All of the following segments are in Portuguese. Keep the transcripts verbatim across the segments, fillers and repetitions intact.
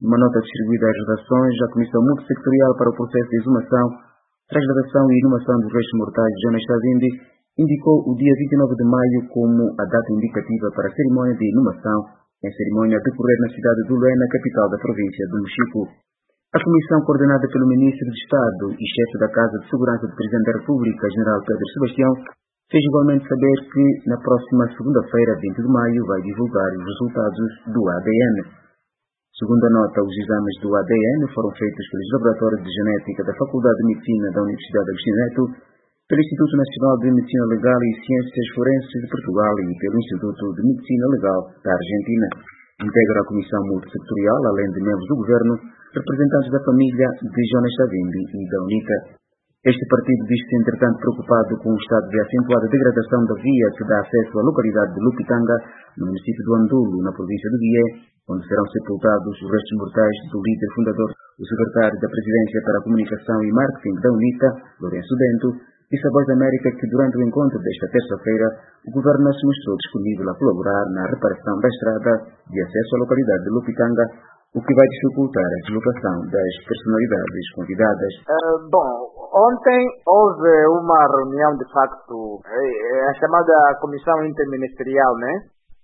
Numa nota distribuída às redações, a Comissão Multissectorial para o Processo de Exumação, Transladação e Inumação dos Restos Mortais de Jonas Savimbi indicou o dia vinte e nove de maio como a data indicativa para a cerimónia de inumação, em cerimónia a decorrer na cidade de Luena, capital da província de Mochico. A comissão, coordenada pelo Ministro de Estado e chefe da Casa de Segurança do Presidente da República, General Pedro Sebastião, fez igualmente saber que na próxima segunda-feira, vinte de maio, vai divulgar os resultados do A D N. Segundo a nota, os exames do A D N foram feitos pelos laboratórios de genética da Faculdade de Medicina da Universidade Agostinho Neto, pelo Instituto Nacional de Medicina Legal e Ciências Forenses de Portugal e pelo Instituto de Medicina Legal da Argentina. Integra a comissão multissectorial, além de membros do governo, representantes da família de Jonas Savimbi e da UNITA. Este partido diz-se, entretanto, preocupado com o estado de acentuada degradação da via que dá acesso à localidade de Lupitanga, no município do Andulo, na província de Guié, onde serão sepultados os restos mortais do líder fundador, o secretário da Presidência para a Comunicação e Marketing da UNITA, Lourenço Bento, disse à Voz da América que durante o encontro desta terça-feira o governo se mostrou disponível a colaborar na reparação da estrada de acesso à localidade de Lupitanga, o que vai dificultar a deslocação das personalidades convidadas. Uh, bom, ontem houve uma reunião, de facto, a chamada Comissão Interministerial, né?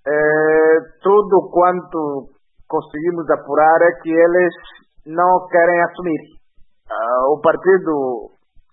Uh, tudo quanto conseguimos apurar é que eles não querem assumir. Uh, o partido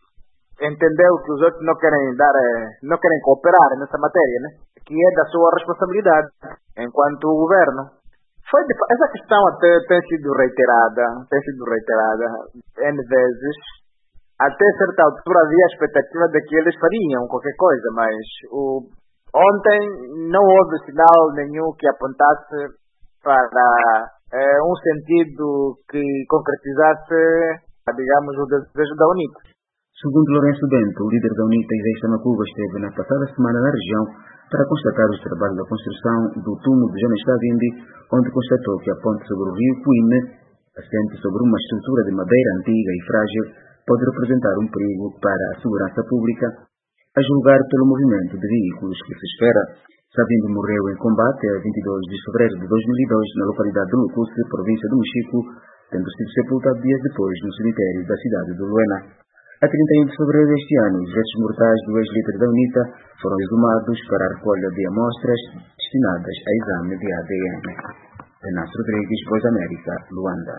entendeu que os outros não querem dar, não querem cooperar nessa matéria, né? Que é da sua responsabilidade enquanto governo. Foi de, essa questão até tem sido reiterada, tem sido reiterada N vezes. Até certa altura havia a expectativa de que eles fariam qualquer coisa, mas o, ontem não houve sinal nenhum que apontasse para é, um sentido que concretizasse, digamos, o desejo da UNITA. Segundo Lourenço Bento, o líder da UNITA, Isaías Samacuba, esteve na passada semana na região para constatar os trabalhos da construção do túmulo de Jonas Savimbi, onde constatou que a ponte sobre o rio Cuíme, assente sobre uma estrutura de madeira antiga e frágil, pode representar um perigo para a segurança pública, a julgar pelo movimento de veículos que se espera. Savimbi morreu em combate a vinte e dois de fevereiro de dois mil e dois na localidade de Lucusse, província de Mochico, tendo sido sepultado dias depois no cemitério da cidade de Luena. A trinta e um de fevereiro deste ano, os restos mortais do ex-líder da UNITA foram exumados para a recolha de amostras destinadas a exame de A D N. Renato Rodrigues, Voz América, Luanda.